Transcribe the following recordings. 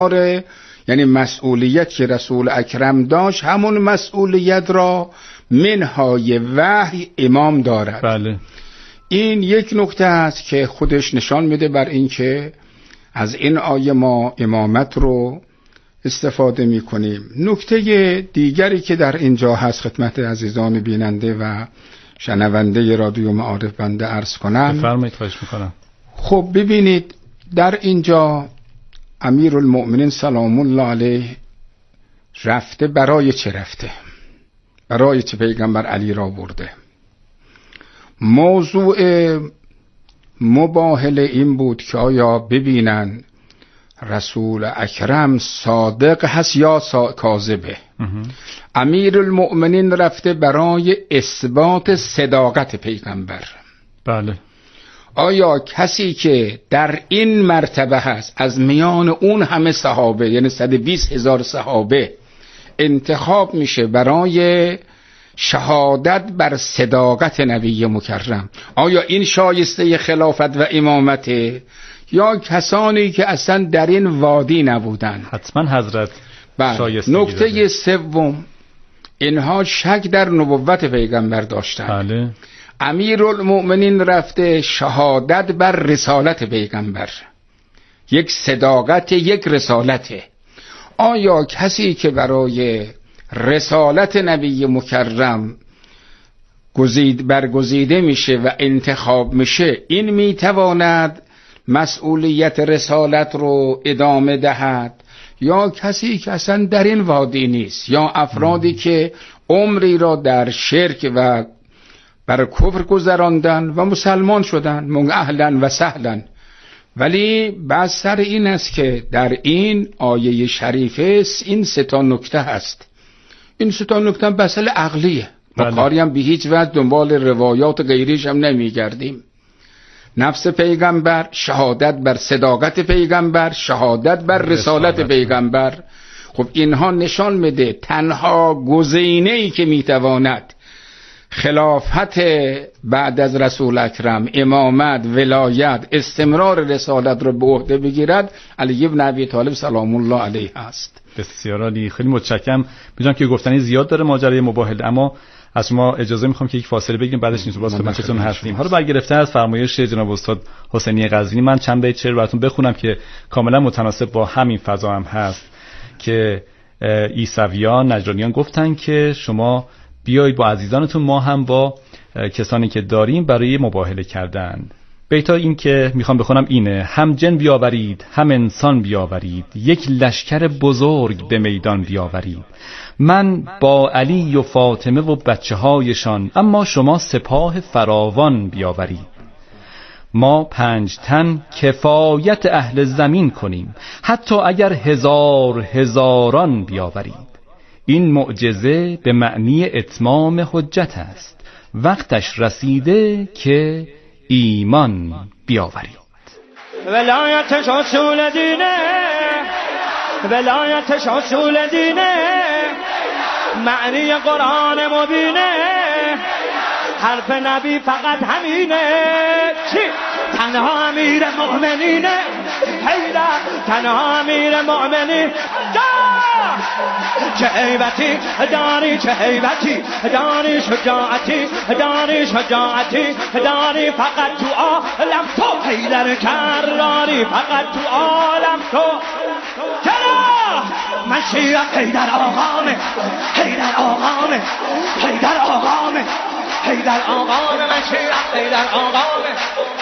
یعنی مسئولیت که رسول اکرم داشت همون مسئولیت را منهای وحی امام دارد. بله. این یک نکته است که خودش نشان میده بر این که از این آیه ما امامت رو استفاده میکنیم. نکته دیگری که در اینجا هست خدمت عزیزان بیننده و شنونده رادیو معارف بنده عرض کنم. بفرمایید، خواهش میکنم. خب ببینید در اینجا امیرالمؤمنین سلام الله علیه رفته برای چه رفته؟ برای چه پیغمبر علی را برده؟ موضوع مباهله این بود که آیا ببینن رسول اکرم صادق هست یا کاذبه. امیرالمؤمنین رفته برای اثبات صداقت پیغمبر. بله. آیا کسی که در این مرتبه هست از میان اون همه صحابه، یعنی 120,000 صحابه انتخاب میشه برای شهادت بر صداقت نبی مکرم، آیا این شایسته خلافت و امامته یا کسانی که اصلا در این وادی نبودن؟ حتما حضرت شایسته. نکته سوم، اینها شک در نبوت پیغمبر داشتن. بله. امیرالمؤمنین رفته شهادت بر رسالت پیغمبر، یک صداقت، یک رسالته. آیا کسی که برای رسالت نبی مکرم برگزیده میشه و انتخاب میشه، این میتواند مسئولیت رسالت رو ادامه دهد، یا کسی که اصلا در این وادی نیست، یا افرادی که عمری را در شرک و بر کفر گذراندن و مسلمان شدن، اهلا و سهلا. ولی بس سر این است که در این آیه شریفه این 3 نکته هست. این 3 نکته مسئله عقلیه. ما کاری هم به هیچ وجه دنبال روایات غیریش هم نمیگردیم. نفس پیغمبر، شهادت بر صداقت پیغمبر، شهادت بر رسالت پیغمبر. خب اینها نشان میده تنها گزینه‌ای که میتواند خلافت بعد از رسول اکرم، امامت، ولایت، استمرار رسالت رو به عهده بگیرد علی بن ابی طالب سلام الله علیه است. بسیار عالی، خیلی متشکرم. میدونم که گفتنی زیاد داره ماجرای مباهله، اما از شما اجازه میخوام که یک فاصله بگیریم، بعدش این باز خدمتتون هستیم. حالا برگرفته از فرمایش جناب استاد حسینی قزوینی، من چند بیت شعر براتون بخونم که کاملا متناسب با همین فضا هم هست که عیسویان نجرانیان گفتن که شما بیایید با عزیزانتون، ما هم با کسانی که داریم برای مباهله کردن. بیتا این که میخوام بخونم اینه: هم جن بیاورید هم انسان بیاورید، یک لشکر بزرگ به میدان بیاورید. من با علی و فاطمه و بچه هایشان، اما شما سپاه فراوان بیاورید. ما 5 تن کفایت اهل زمین کنیم، حتی اگر هزاران بیاورید. این معجزه به معنی اتمام حجت است، وقتش رسیده که ایمان بیاورید. ولایتش اصول دینه، ولایتش اصول دینه، معنی قرآن مبینه، حرف نبی فقط همینه. چی؟ تنها امیر مؤمنینه، حیدر تنها امیر مؤمنین. چه هیبتی داری، چه هیبتی داری، شجاعتی داری، شجاعتی داری، فقط تو عالم تو حیدر کراری، فقط تو عالم تو. چرا؟ من شیرم حیدر آقامه، حیدر آقامه، حیدر آقامه، حیدر آقامه، من شیرم حیدر آقامه.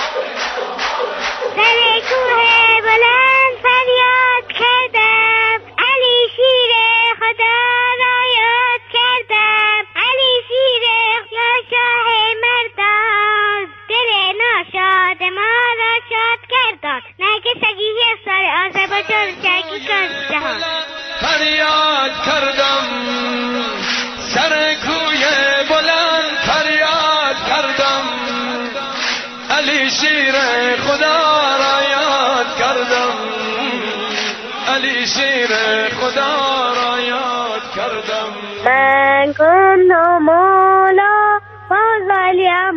سر کوه بلند فریاد کردم، علی شیر خدا را یاد کردم، علی شیر یا شاه مردان، دل ناشاد ما را شاد کردن. نگه سگیه سر آذربایجان شکی کن جهان. فریاد کردم سر کوی بلند، فریاد کردم علی شیر خدا را یاد کردم، علی شیر خدا را یاد کردم. من کنم مولا فضلیم،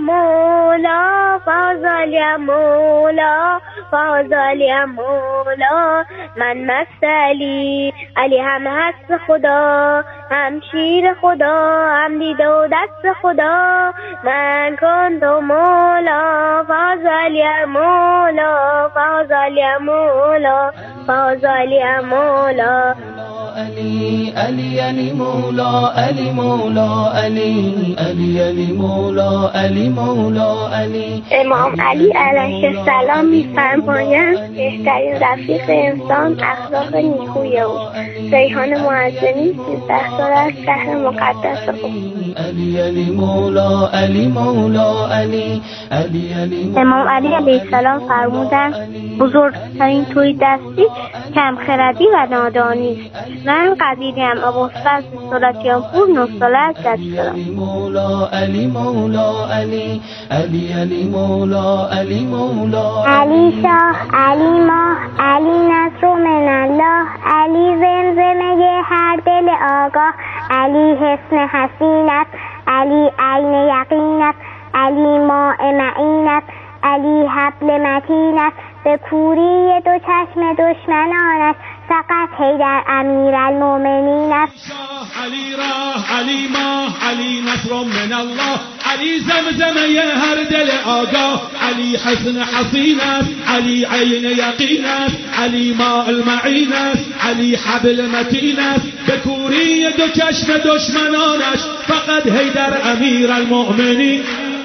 مولا فضلیم، مولا فضلیم، مولا من مست علی. علی هم هست خدا، هم شیر خدا، هم دید و دست خدا. من کنت مولا فازالی مولا، فازالی مولا، فازالی مولا. علی علی علی مولا علی مولا علی علی علی مولا علی مولا علی. امام علی علیه السلام می‌فرمایند بهترین رفیق انسان اخلاق نیکوی اوست. ریحان معظمی 13 سال از شهر مقدس خود. علی علی مولا علی مولا علی علی علی. امام علی علیه السلام فرمودند بزرگترین توی دستی کم خردی و نادانی است. من قدیریم ابوالفضل سلطان پور 9 ساله از جدیدم. مولا علی مولا علی علی علی مولا علی مولا. علی شاه، علی ماه، علی نصر من الله، علی زمزمه هر دل آگاه، علی حسن حسینت، علی عین یقینت، علی ماء معینت، علی حبل متینت، به کوری دو چشم دشمنانش فقط حیدر امیرالمؤمنین است. علی راه، علی ماه، علی نصر من الله، علی زمزمه هر دل آگاه، علی حسن حسین است، علی عین یقین است، علی ماء المعین است، علی حبل متین است، به کوری دو چشم دشمنانش فقط حیدر امیرالمؤمنین.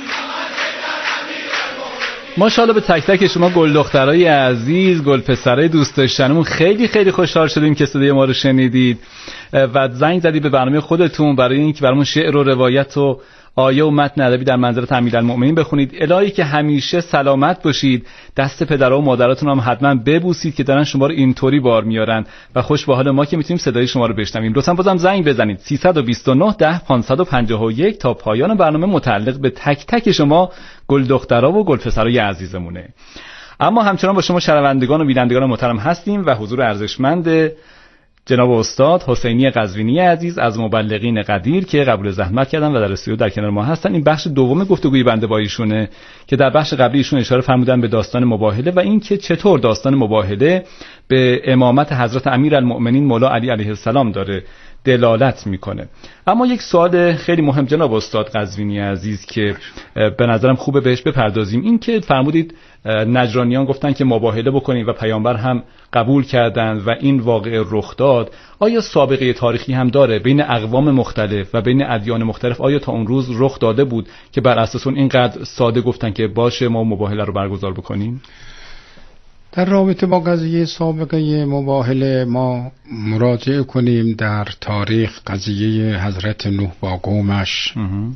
ماشاءالله به تک تک شما گل دخترای عزیز، گل پسرای دوست داشتنمون، خیلی خیلی خوشحال شدیم که صدای ما رو شنیدید و زنگ زدید به برنامه خودتون برای اینکه برامون شعر و روایت و آیه و متن ادبی در منظرت امیرالمؤمنین بخونید. الهی که همیشه سلامت باشید، دست پدرها و مادراتون هم حتما ببوسید که دارن شما رو اینطوری بار میارن و خوش به حال ما که میتونیم صدای شما رو بشنویم. لطفاً بازم زنگ بزنید 329 10 551 تا پایان برنامه متعلق به تک تک شما گل دخترها و گل پسرای عزیزمونه. اما همچنان با شما شنوندگان و بینندگان محترم هستیم و حضور ارزشمند جناب استاد حسینی قزوینی عزیز از مبلغین قدیر که قبول زحمت کردن و در استودیو در کنار ما هستن. این بخش دوم گفتگوی بنده با ایشونه که در بخش قبلی ایشون اشاره فرمودن به داستان مباهله و این که چطور داستان مباهله به امامت حضرت امیرالمؤمنین مولا علی علیه السلام داره دلالت میکنه. اما یک سوال خیلی مهم جناب استاد قزوینی عزیز که به نظرم خوبه بهش بپردازیم، این که فرمودید نجرانیان گفتن که مباهله بکنید و پیامبر هم قبول کردند و این واقعه رخ داد. آیا سابقه تاریخی هم داره بین اقوام مختلف و بین ادیان مختلف؟ آیا تا اون روز رخ داده بود که بر اساس اون اینقدر ساده گفتن که باشه ما مباهله رو برگزار بکنیم؟ در رابطه با قضیه سابقه مباهله ما مراجعه کنیم در تاریخ قضیه حضرت نوح با قومش،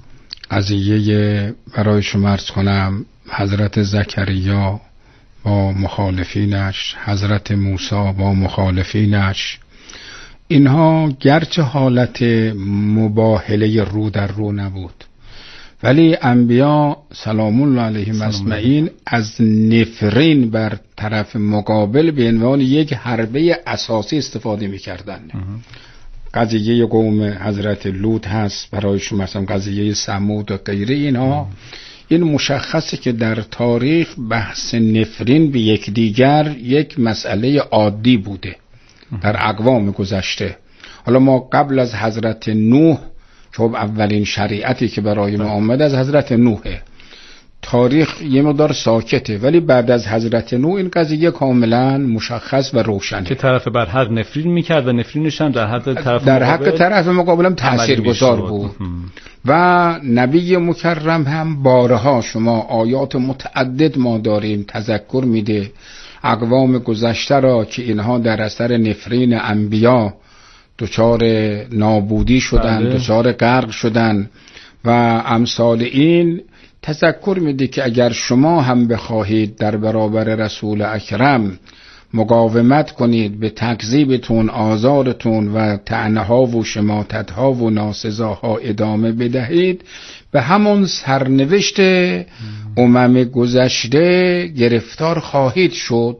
قضیه برای شما عرض کنم حضرت زکریا با مخالفینش، حضرت موسی با مخالفینش. اینها گرچه حالت مباهله رو در رو نبود ولی انبیا سلام الله علیهم اجمعین از نفرین بر طرف مقابل به عنوان یک حربه اساسی استفاده می‌کردند. قضیه قوم حضرت لوط هست برای شما، مثلا قضیه ثمود و غیره. اینها این مشخصه که در تاریخ بحث نفرین به یکدیگر یک مسئله عادی بوده در اقوام گذشته. حالا ما قبل از حضرت نوح که اولین شریعتی که برای ما آمد از حضرت نوحه، تاریخ یه مقدار ساکته، ولی بعد از حضرت نوح این قضیه کاملا مشخص و روشنه که طرف بر حق نفرین میکرد و نفرینش هم در حق طرف مقابل هم تاثیرگذار بود. و نبی مکرم هم بارها شما آیات متعدد ما داریم تذکر میده اقوام گذشته را که اینها در اثر نفرین انبیا دچار نابودی شدن، دچار غرق شدن و امثال این. تذکر میده که اگر شما هم بخواهید در برابر رسول اکرم مقاومت کنید، به تکذیبتون، آزارتون و طعنه‌ها و شماتت‌ها و ناسزاها ادامه بدهید، به همون سرنوشت امم گذشته گرفتار خواهید شد.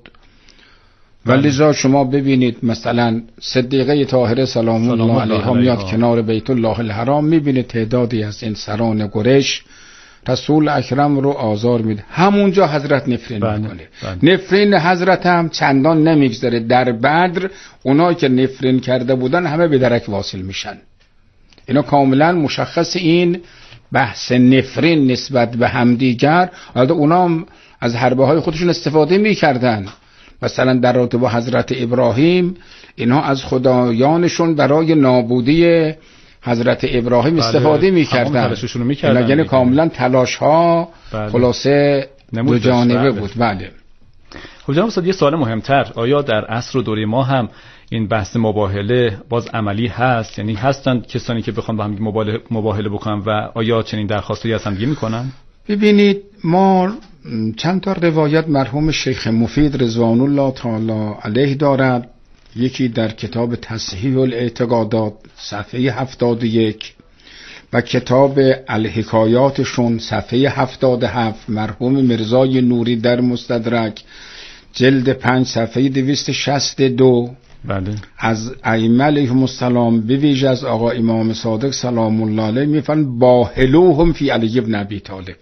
ولذا شما ببینید مثلا صدیقه طاهره سلام الله علیها میاد کنار بیت الله الحرام، میبینید تعدادی از این سران قریش رسول اکرم رو آزار میده، همونجا حضرت نفرین میکنه. نفرین حضرت هم چندان نمیگذره، در بدر اونایی که نفرین کرده بودن همه به درک واصل میشن. اینا کاملا مشخص، این بحث نفرین نسبت به همدیگر. البته اونا هم از حربه های خودشون استفاده میکردن، مثلا در رابطه با حضرت ابراهیم اینها از خدایانشون برای نابودی حضرت ابراهیم استفاده میکردن، یعنی کاملا تلاش ها خلاصه دو جانبه بود. بله. خب جناب استاد، یه سوال مهمتر، آیا در عصر و دوره ما هم این بحث مباهله باز عملی هست؟ یعنی هستن کسانی که بخوان با هم مباهله بکنن و آیا چنین درخواستی از هم دیگه میکنن؟ ببینید، ما چند تا روایت مرحوم شیخ مفید رضوان الله تعالی علیه دارد. یکی در کتاب تصحیح الاعتقادات صفحه 71 و کتاب الحکایاتشون صفحه 77 مرحوم مرزای نوری در مستدرک جلد 5 صفحه 262. بله. از ائمه علیهم السلام به ویژه از آقا امام صادق سلام الله علیه میفرمایند باهلوهم فی علی ابن ابی طالب.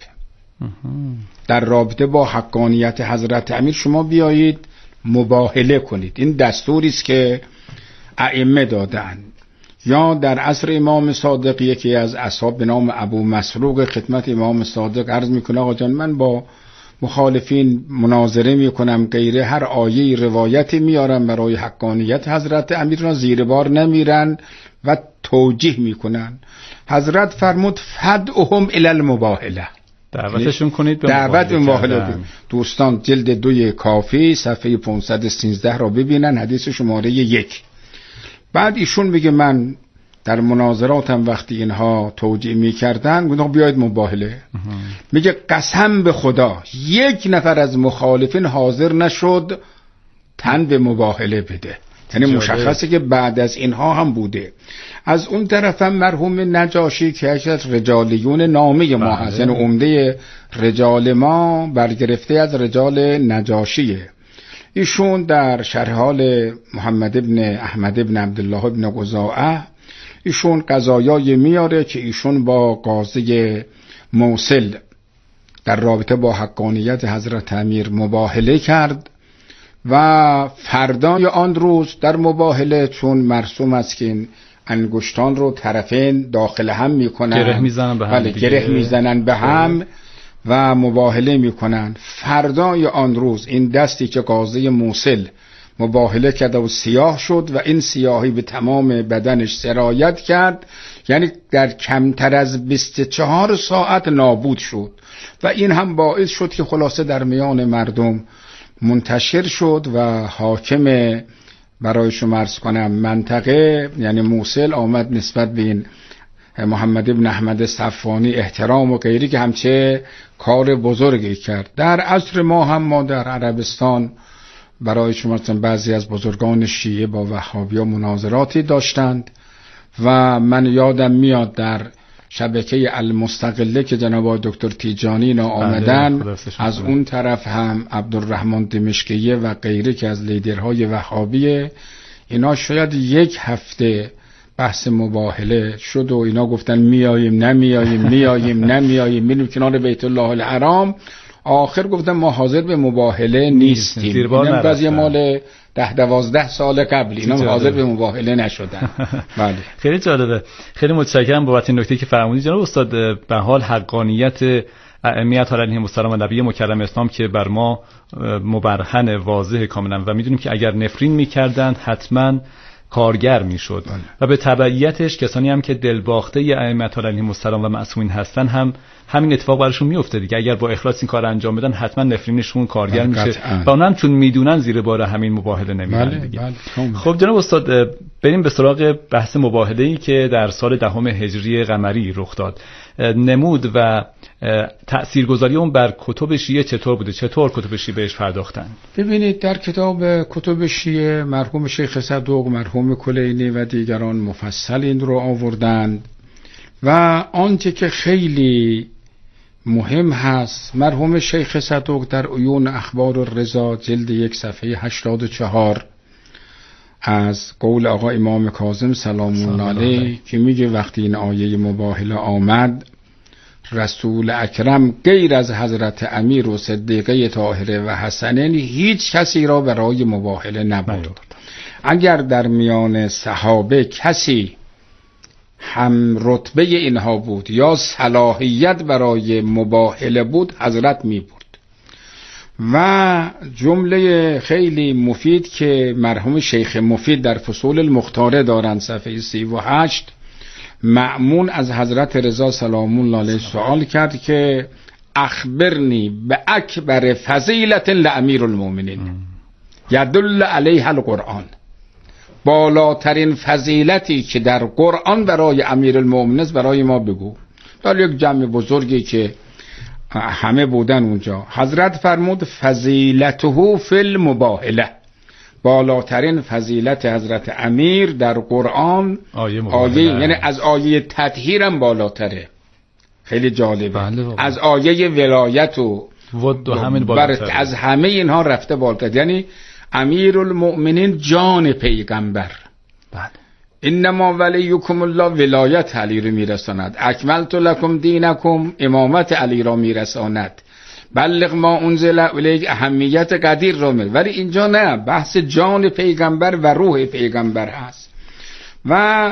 در رابطه با حقانیت حضرت امیر شما بیایید مباهله کنید. این دستوری است که ائمه دادن. یا در عصر امام صادق یکی از اصحاب به نام ابو مسروق خدمت امام صادق عرض میکنه آقا جان من با مخالفین مناظره میکنم، غیره هر آیه روایتی میارم برای حقانیت حضرت امیر را زیر بار نمیرن و توجیه میکنن. حضرت فرمود فدعهم الی المباهله، دعوتشون کنید به دعوت مباهله. دوستان جلد 2 کافی صفحه 513 را ببینن، حدیث شماره 1. بعد ایشون میگه من در مناظراتم وقتی اینها توجیه میکردن گفتم بیاید مباهله. میگه قسم به خدا یک نفر از مخالفین حاضر نشد تن به مباهله بده. یعنی مشخصه که بعد از اینها هم بوده. از اون طرف هم مرحوم نجاشی که از رجالیون نامه ما هست، یعنی عمده رجال ما برگرفته از رجال نجاشیه. ایشون در شرح حال محمد ابن احمد ابن عبدالله ابن قزاعه ایشون قضایای میاره که ایشون با قاضی موصل در رابطه با حقانیت حضرت امیر مباهله کرد و فردای آن روز در مباهله چون مرسوم است که این انگشتان رو طرفین داخل هم میکنن، گره میزنن به هم، گره میزنن به هم و مباهله میکنن. فردای آن روز این دستی که قاضی موصل مباهله کرد و سیاه شد و این سیاهی به تمام بدنش سرایت کرد، یعنی در کمتر از 24 ساعت نابود شد و این هم باعث شد که خلاصه در میان مردم منتشر شد و حاکم برای شما عرض کنم منطقه یعنی موصل آمد نسبت به این محمد ابن احمد صفوانی احترام و غیری که همچه کار بزرگی کرد. در عصر ما هم ما در عربستان برای شما بعضی از بزرگان شیعه با وهابیا مناظراتی داشتند و من یادم میاد در شبکه المستقله که جناب دکتر تیجانی نا آمدن، از اون طرف هم عبدالرحمن دمشقیه و غیره که از لیدرهای وهابیه، اینا شاید یک هفته بحث مباهله شد و اینا گفتن میاییم نمیاییم میاییم نمیاییم میریم کنار بیت الله الحرام. آخر گفتم ما حاضر به مباهله نیستیم. این قضیه مال 10-12 سال قبل، اینا حاضر به مباهله نشدن. بله. خیلی جالبه. خیلی متشکرم بابت این نکته که فرمودید جناب استاد. به حال حقانیت ائمه علیهم السلام و نبی مکرم اسلام که بر ما مبرهن واضح کاملا و میدونیم که اگر نفرین میکردند حتما کارگر میشد و به تبعیتش کسانی هم که دلباخته ائمه علیهم السلام و معصومین هستن هم همین اتفاق براشون میفته دیگه. اگر با اخلاص این کار انجام بدن حتما نفرینشون کارگر میشه و اونم چون میدونن زیر بار همین مباهله نمیرن دیگه. خب جناب استاد بریم به سراغ بحث مباهله‌ای که در سال 10 هجری قمری رخ داد. نمود و تأثیرگذاری اون بر کتب شیعه چطور بوده؟ چطور کتب شیعه بهش پرداختن؟ ببینید در کتاب کتب شیعه مرحوم شیخ صدوق، مرحوم کلینی و دیگران مفصل این رو آوردند و آنچه که خیلی مهم هست مرحوم شیخ صدوق در عیون اخبار الرضا جلد 1 صفحه 84 از قول آقا امام کاظم سلام الله علیه که میگه وقتی این آیه مباهله آمد رسول اکرم غیر از حضرت امیر و صدیقه طاهره و حسنین هیچ کسی را برای مباهله نبرد. اگر در میان صحابه کسی هم رتبه اینها بود یا صلاحیت برای مباهله بود، حضرت می برد. و جمله خیلی مفید که مرحوم شیخ مفید در فصول المختاره دارند صفحه 38، مأمون از حضرت رضا سلام الله علیه سوال کرد که اخبرنی به اکبر فضیلت لامیر المؤمنین یدل علیه القرآن، بالاترین فضیلتی که در قرآن برای امیر المؤمنین است برای ما بگو. در یک جمع بزرگی که همه بودن اونجا، حضرت فرمود فضیلته فی المباهله، بالاترین فضیلت حضرت امیر در قرآن آیه یعنی از آیه تطهیر هم بالاتره. خیلی جالبه. بله از آیه ولایت و همین بالاتره، از همه اینها رفته بالاتر. یعنی امیر المؤمنین جان پیغمبر. بله. انما ولیکم الله، ولایت علی رو میرساند. اکملت لکم دینکم، امامت علی را میرساند. بلغ ما انزل الیک، اهمیت قدیر را میره. ولی اینجا نه، بحث جان پیغمبر و روح پیغمبر هست. و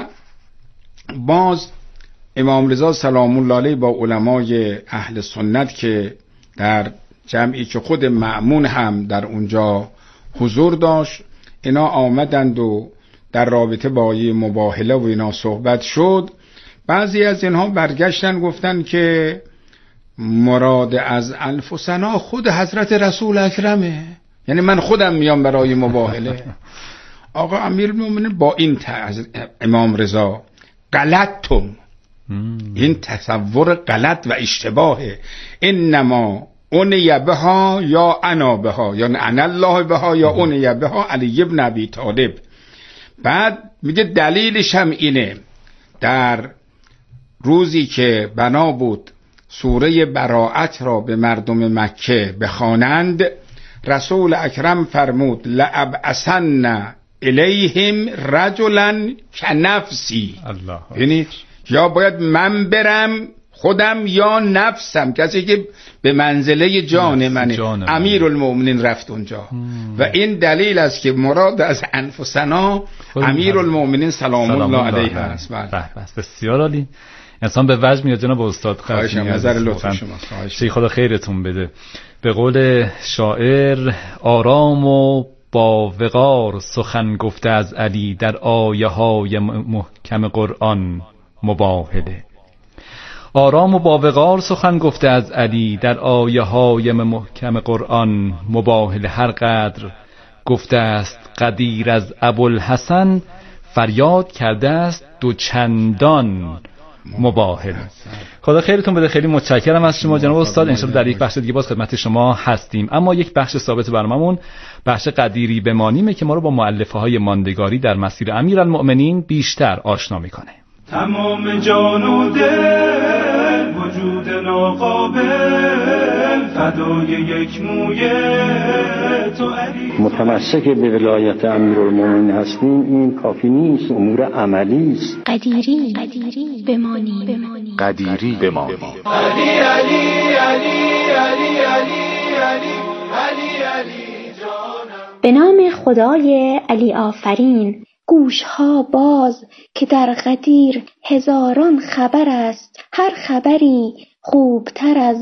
باز امام رضا سلام الله علیه با علمای اهل سنت که در جمعی که خود مأمون هم در اونجا حضور داشت، اینا آمدند و در رابطه با مباهله و اینا صحبت شد. بعضی از اینها برگشتن گفتن که مراد از انفسنا خود حضرت رسول اکرمه، یعنی من خودم میام برای مباهله. آقا امیرالمومنین با این امام رضا غلطتم، این تصور غلط و اشتباهه. انما اونی بها یا انا بها، یا انا الله بها یا اونی بها علی ابن ابی طالب. بعد میگه دلیلش هم اینه، در روزی که بنا بود سوره براءت را به مردم مکه بخوانند، رسول اکرم فرمود لأبعثن الیهم رجلا کنفسی، یعنی یا باید من برم خودم یا نفسم، کسی که به منزله جان منه. امیر المؤمنین رفت اونجا و این دلیل است که مراد از انفسنا امیر المؤمنین سلام الله علیه است. بسیار عالی. انسان به وجه میاد. جناب استاد خواهشم، نظر لطف شما. شیخ خدا خیرتون بده. به قول شاعر آرام و با وقار سخن گفته از علی، در آیه های محکم قرآن مباهله. آرام و با وقار سخن گفته از علی، در آیه های محکم قرآن مباهله. هر قدر گفته است قدیر از ابوالحسن، فریاد کرده است دو چندان مباهله. خدا خیرتون بده. خیلی متشکرم از شما جناب استاد. انشالله در یک بخش دیگه باز خدمت شما هستیم. اما یک بخش ثابت برنامه‌مون بخش قدیری بمانیمه که ما رو با مؤلفه های ماندگاری در مسیر امیرالمؤمنین بیشتر آشنا میکنه. تمام جان و دل وجود ناقابل، فدای یک موی تو علی. متمسک به ولایت امیرالمومنین هستیم، این کافی نیست، امور عملی است. قدیری بمانی. قدیری بمانی. علی علی علی علی علی علی علی علی جانم. به نام خدای علی آفرین. گوشها باز که در قدیر هزاران خبر است، هر خبری خوبتر از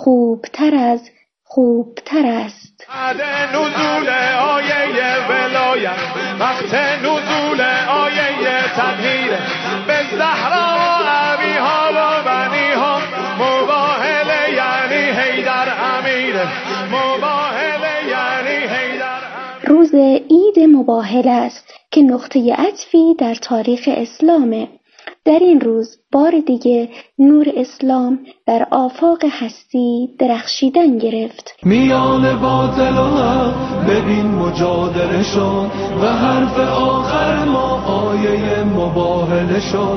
است. بعد نزول آیه ولایت، وقت نزول آیه تطهیر، به زهرا و ابیها و بنیها مباهله یعنی حیدر امیر، مباهله یعنی حیدر امیر. روز عید مباهله است که نقطه عطفی در تاریخ اسلامه. در این روز بار دیگه نور اسلام در آفاق هستی درخشیدن گرفت. میان باطل و حق ببین مجادله شد، و حرف آخر ما آیه مباهله شد.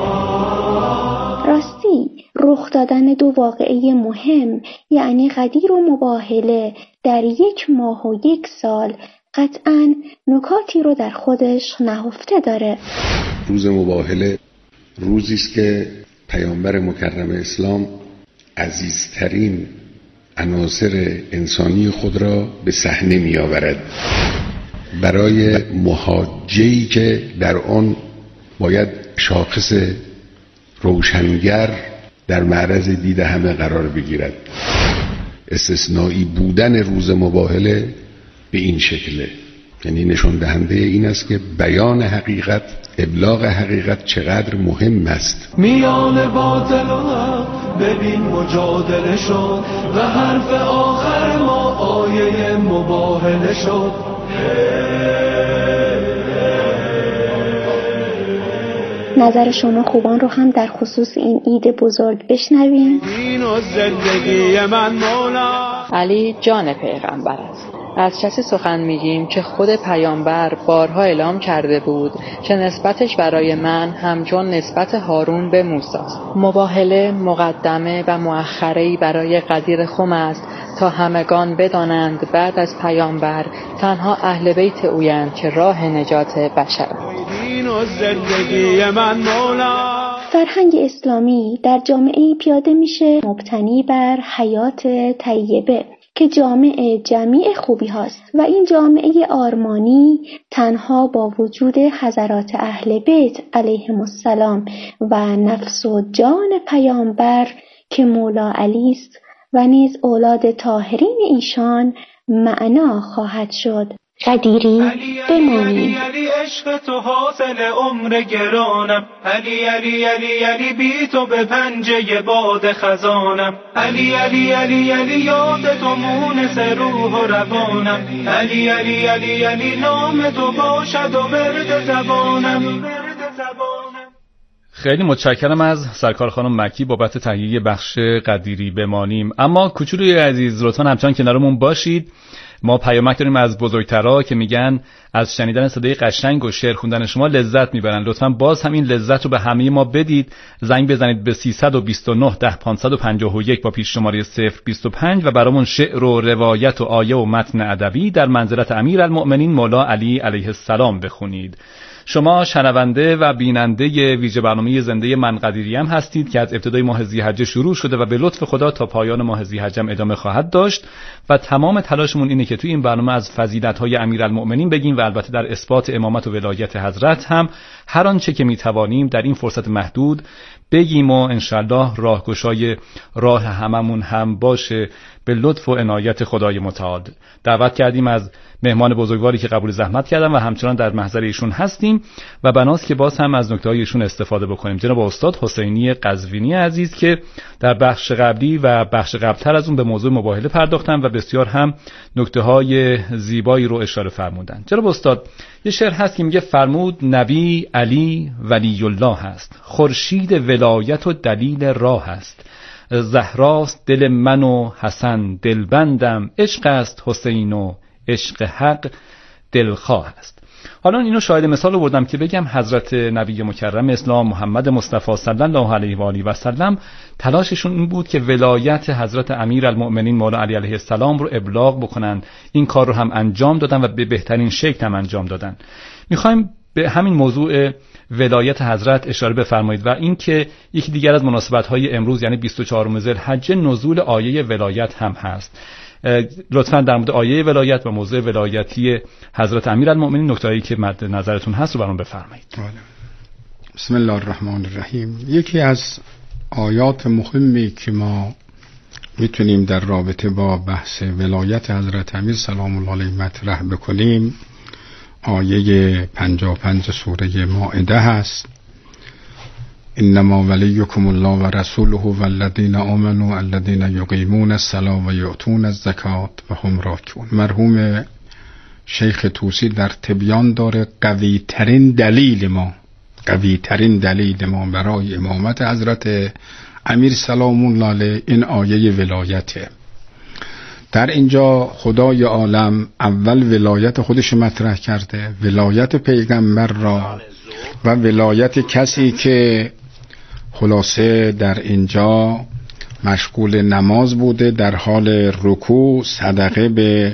راستی رخ دادن دو واقعه مهم، یعنی قدیر و مباهله در 1 ماه و 1 سال، قطعاً نکاتی رو در خودش نهفته داره. روز مباهله روزی است که پیامبر مکرم اسلام عزیزترین عناصر انسانی خود را به صحنه می آورد برای محاجه‌ای که در آن باید شاخص روشنگر در معرض دید همه قرار بگیرد. استثنایی بودن روز مباهله به این شکله، یعنی نشان دهنده این است که بیان حقیقت، ابلاغ حقیقت چقدر مهم است. میان باطل و حق ببین مجادله شد و حرف آخر ما آیه مباهله شد. نظر شما خوبان رو هم در خصوص این عید بزرگ بشنویم. دین و زندگی من مولا. علی جان پیغمبر است. از کسی سخن میگیم که خود پیامبر بارها اعلام کرده بود که نسبتش برای من همچون نسبت هارون به موسی است. مباهله مقدمه و مؤخره‌ای برای قدیر خم است تا همگان بدانند بعد از پیامبر تنها اهل بیت اویند که راه نجات بشرند. دین و زندگی من مولا. فرهنگ اسلامی در جامعه پیاده میشه مبتنی بر حیات طیبه که جامعه جمیع خوبی هاست و این جامعه آرمانی تنها با وجود حضرات اهل بیت علیهم السلام و نفس و جان پیامبر که مولا علی است و نیز اولاد طاهرین ایشان معنا خواهد شد. قدیری بمانی. علی عشق تو حاصل عمر گرانم. علی علی علی علی بی تو به پنجه باد خزانم. علی علی علی علی یاد تو مونس روح و روانم. علی علی علی علی نام تو باشد و ورد زبانم. خیلی متشکرم از سرکار خانم مکی بابت تهیه بخش قدیری بمانیم. اما کوچولوی عزیز لطفاً همچنان کنارمون باشید. ما پیامک داریم از بزرگترا که میگن از شنیدن صدای قشنگ و شعر خوندن شما لذت میبرن. لطفاً باز هم این لذت رو به همه ما بدید. زنگ بزنید به 329 10 551 با پیش شماره 025 و برامون شعر و روایت و آیه و متن ادبی در منزلت امیرالمؤمنین مولا علی علیه السلام بخونید. شما شنونده و بیننده ویژه برنامه زنده من قدیری هم هستید که از ابتدای ماه ذی‌حجه شروع شده و به لطف خدا تا پایان ماه ذی‌حجه ادامه خواهد داشت و تمام تلاشمون اینه که توی این برنامه از فضیلت‌های امیرالمؤمنین بگیم و البته در اثبات امامت و ولایت حضرت هم هر آنچه که میتوانیم در این فرصت محدود بگیم و انشالله راهگشای راه هممون هم باشه به لطف و عنایت خدای متعال. دعوت کردیم از مهمان بزرگواری که قبول زحمت کردن و همچنان در محضر ایشون هستیم و بناست که باز هم از نکته‌های ایشون استفاده بکنیم. جناب استاد حسینی قزوینی عزیز که در بخش قبلی و بخش قبلتر از اون به موضوع مباهله پرداختن و بسیار هم نکته‌های زیبایی رو اشاره فرمودن. جناب استاد یه شعر هست که میگه فرمود نبی علی ولی الله هست، خورشید ولایت و دلیل راه است، زهراست دل من و حسن دلبندم، عشق است حسین و عشق حق دلخواه است. حالا اینو شاهد مثال آوردم که بگم حضرت نبی مکرم اسلام محمد مصطفی صلی الله علیه و آله و سلم تلاششون این بود که ولایت حضرت امیرالمؤمنین مولا علی علیه السلام رو ابلاغ بکنن. این کار رو هم انجام دادن و به بهترین شکل هم انجام دادن. میخوایم به همین موضوع ولایت حضرت اشاره بفرمایید و این که یکی دیگر از مناسبت‌های امروز یعنی 24 ذوالحجه نزول آیه ولایت هم هست. لطفاً در مورد آیه ولایت و موضوع ولایتی حضرت امیرالمؤمنین نکته‌ای که مد نظرتون هست رو برام بفرمایید. بسم الله الرحمن الرحیم. یکی از آیات مهمی که ما میتونیم در رابطه با بحث ولایت حضرت امیر سلام الله علیه مطرح بکنیم آیه 55 سوره مائده هست. انما ولیکم الله و رسوله والذین آمنوا الذین یقیمون الصلاة و یؤتون الزکاة و هم راکعون. مرحوم شیخ طوسی در تبیان داره قوی ترین دلیل ما برای امامت حضرت امیر سلام الله علیه این آیه ولایته. در اینجا خدای عالم اول ولایت خودش مطرح کرده، ولایت پیغمبر را و ولایت کسی که خلاصه در اینجا مشغول نماز بوده، در حال رکوع صدقه به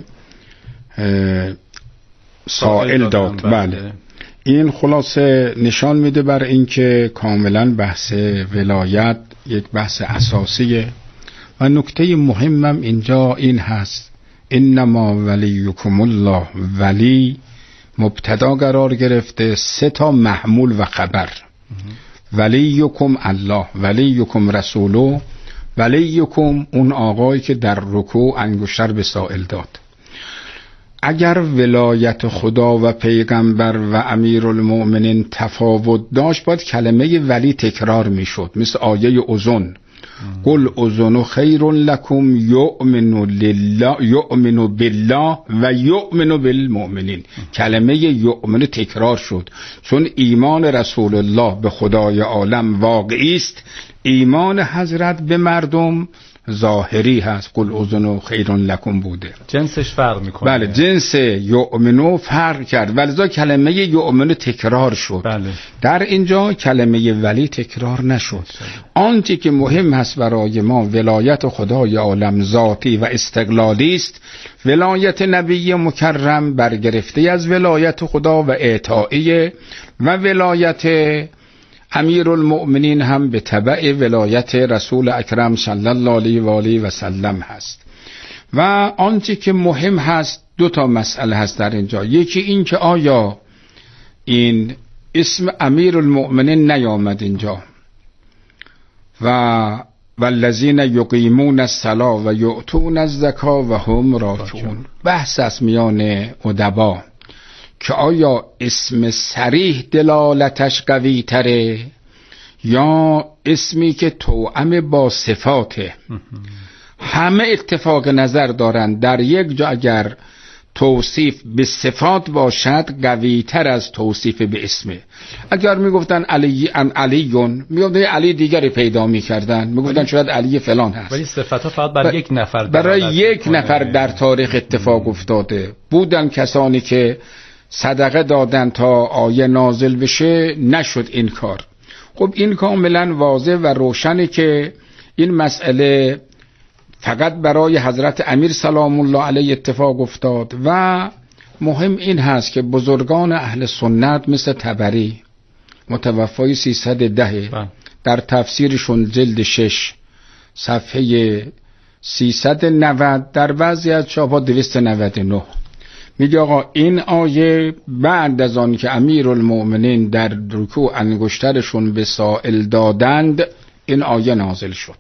سائل داد. بله این خلاصه نشان میده بر اینکه کاملا بحث ولایت یک بحث اساسیه و نکته مهمم اینجا این هست، انما ولیکم الله، ولی مبتدا قرار گرفته، 3 تا محمول و خبر. ولیکم الله، ولیکم رسولو، ولیکم اون آقایی که در رکوع انگشتر به سائل داد. اگر ولایت خدا و پیغمبر و امیرالمؤمنین تفاوت داشت باید کلمه ولی تکرار میشد، مثل آیه اذن، قل اذن خیر لکم یؤمن بالله و یؤمن بالمؤمنین. کلمه یؤمن تکرار شد چون ایمان رسول الله به خدای عالم واقعی است، ایمان حضرت به مردم ظاهری هست. قل اذن خیر لکم بوده، جنسش فرق میکنه. بله، جنس یؤمنو فرق کرد، ولذا کلمه یؤمن تکرار شد. بله. در اینجا کلمه ولی تکرار نشد. آنچه که مهم هست برای ما ولایت خدای عالم ذاتی و استقلالی است. ولایت نبی مکرم برگرفته از ولایت خدا و اعطائیه، و ولایت امیرالمؤمنین هم به تبع ولایت رسول اکرم صلی الله علیه و آله و سلم هست. و آنچه که مهم هست 2 تا مسئله هست در اینجا. یکی این که آیا این اسم امیرالمؤمنین نیامد اینجا، و والذین یقیمون الصلاة و یؤتون الزکاة و هم راکعون. بحث است میان ادبا که آیا اسم صریح دلالتش قوی تره یا اسمی که توأم با صفاته. همه اتفاق نظر دارند در یک جا اگر توصیف به صفات باشد قوی تر از توصیف به اسمه. اگر میگفتن علیون، میگفتن علی دیگری پیدا میکردن، میگفتن شاید علی فلان هست، ولی صفات فقط برای یک نفر، برای یک نفر در تاریخ اتفاق افتاده. بودن کسانی که صدقه دادن تا آیه نازل بشه، نشد این کار. خب این کاملا واضح و روشنه که این مسئله فقط برای حضرت امیر سلام الله علیه اتفاق افتاد. و مهم این هست که بزرگان اهل سنت مثل طبری متوفای 310 در تفسیرشون جلد 6 صفحه 390 در بعضی از چاپ‌ها 299 میگه آقا این آیه بعد از آن که امیرالمؤمنین در رکوع انگشترشون به سائل دادند این آیه نازل شد.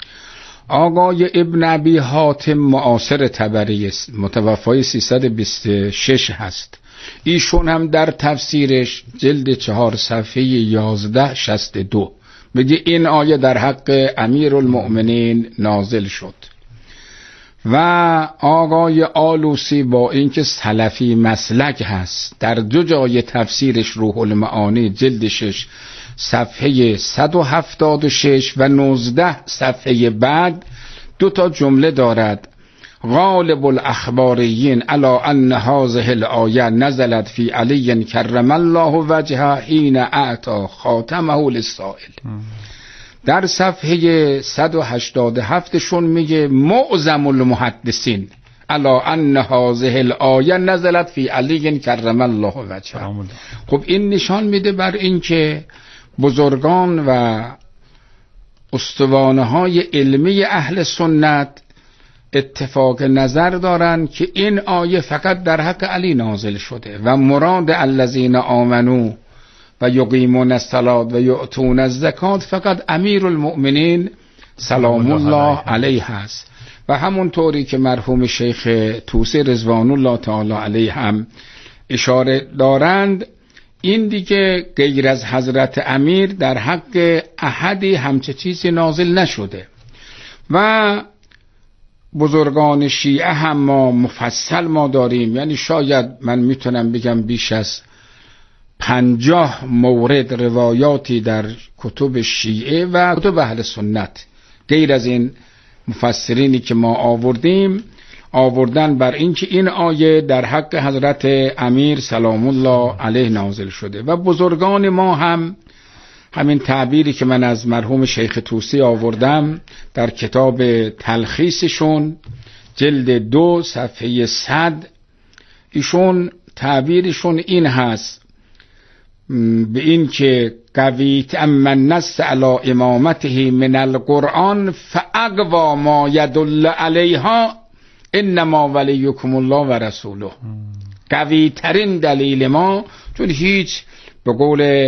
آقای ابن ابی حاتم معاصر طبری متوفای 326 هست، ایشون هم در تفسیرش جلد 4 صفحه 1162 میگه این آیه در حق امیرالمؤمنین نازل شد. و آقای آلوسی با اینکه سلفی مسلک هست در 2 جای تفسیرش روح المعانی جلد 6 صفحه 176 و 19 صفحه بعد 2 تا جمله دارد. غالب الاخباریین علی ان هذه الآیه نزلت فی علی کرم الله وجهه حین اعطى خاتمه للسائل. در صفحه 187 شون میگه معظم المحدثین علی ان هذه الآیه نزلت فی علی کرم الله وجهه. خب این نشان میده بر این که بزرگان و استوانه های علمی اهل سنت اتفاق نظر دارن که این آیه فقط در حق علی نازل شده و مراد الذین آمنو و یقیمون الصلاة و یؤتون الزکات فقط امیرالمؤمنین سلام الله علیه است. و همون طوری که مرحوم شیخ طوسی رضوان الله تعالی علیه هم اشاره دارند، این دیگه غیر از حضرت امیر در حق احدی همچه چیزی نازل نشده. و بزرگان شیعه هم ما مفصل ما داریم، یعنی شاید من میتونم بگم بیش از 50 مورد روایاتی در کتب شیعه و کتب اهل سنت غیر از این مفسرینی که ما آوردن بر اینکه این آیه در حق حضرت امیر سلام الله علیه نازل شده. و بزرگان ما هم همین تعبیری که من از مرحوم شیخ طوسی آوردم در کتاب تلخیصشون جلد 2 صفحه 100 ایشون تعبیرشون این هست: به این که قویت اما نست علی امامته من القرآن فاقوا ما یدل علیها انما ولیکم الله و رسوله. قوی ترین دلیل ما، چون هیچ به قول